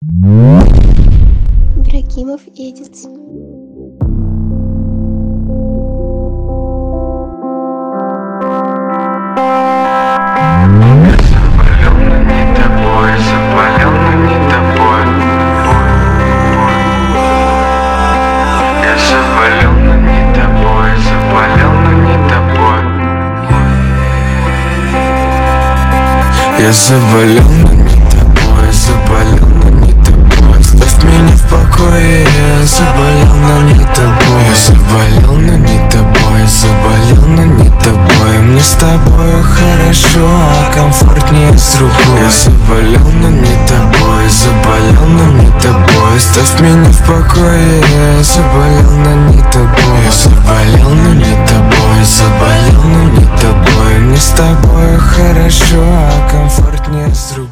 Ибрагимов Эдитс. Я заболел, но не тобой, заболел, но не тобой. Оставь меня в покое, я заболел, но не тобой. Я заболел, но не тобой, заболел, но не тобой. Мне с тобой хорошо, а комфортнее с другой. Я заболел, но не тобой, заболел, но не тобой. Оставь меня в покое, я заболел, но не тобой. Я заболел, но не тобой, заболел, но не тобой. Мне с тобой хорошо, а комфортнее с другой.